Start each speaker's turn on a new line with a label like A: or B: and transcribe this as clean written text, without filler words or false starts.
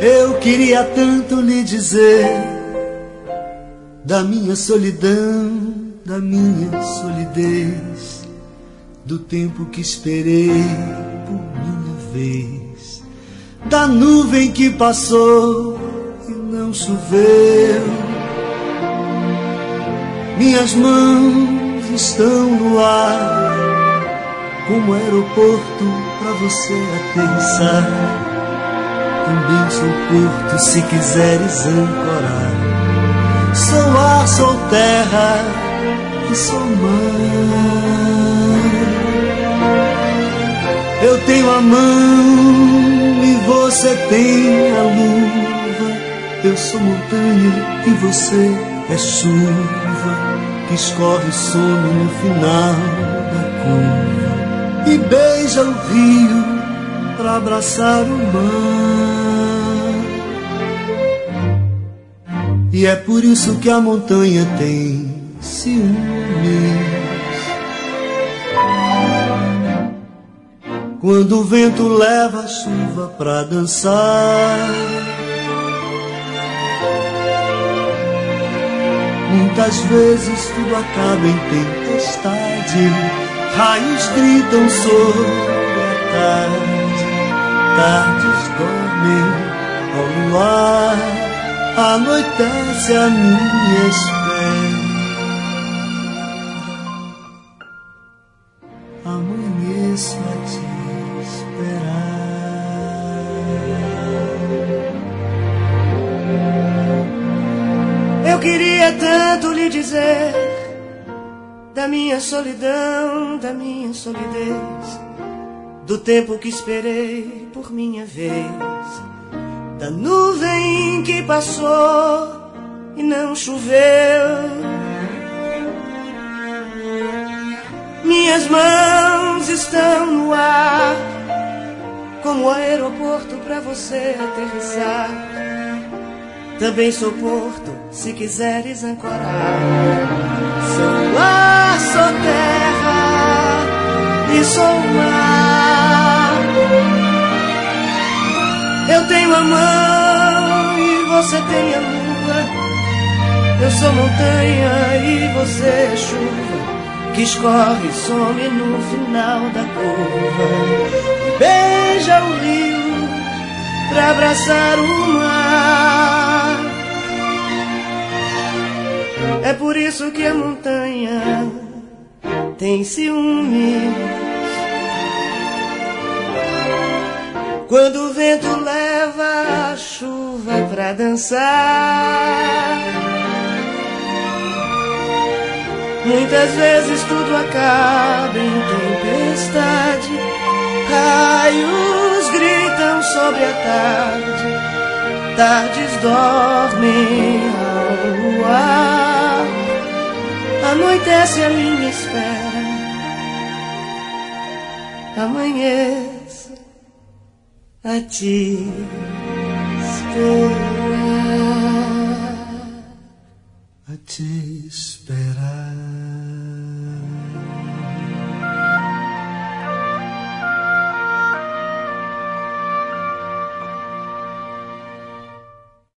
A: Eu queria tanto lhe dizer da minha solidão, da minha solidez, do tempo que esperei por minha vez, da nuvem que passou e não choveu. Minhas mãos estão no ar, como aeroporto pra você aterrissar. Também sou porto se quiseres ancorar. Sou ar, sou terra e sou mar. Eu tenho a mão e você tem a luva. Eu sou montanha e você é chuva que escorre o sono no final da curva e beija o rio pra abraçar o mar. E é por isso que a montanha tem ciúmes. Quando o vento leva a chuva pra dançar, muitas vezes tudo acaba em tempestade. Raios gritam sobre a tarde, tardes dormem ao luar, anoitece a minha espera, amanheço a te esperar. Eu queria tanto lhe dizer da minha solidão, da minha solidez, do tempo que esperei por minha vez, da nuvem que passou e não choveu. Minhas mãos estão no ar, como aeroporto pra você aterrissar. Também sou porto se quiseres ancorar. Sou ar, sou terra e sou mar. Eu tenho a mão e você tem a lua. Eu sou montanha e você é chuva que escorre e some no final da curva e beija o rio pra abraçar o mar. É por isso que a montanha tem ciúmes. Quando o vento leva a chuva pra dançar, muitas vezes tudo acaba em tempestade. Raios gritam sobre a tarde, tardes dormem ao luar, anoitece a minha espera, amanhece a te esperar, a te esperar.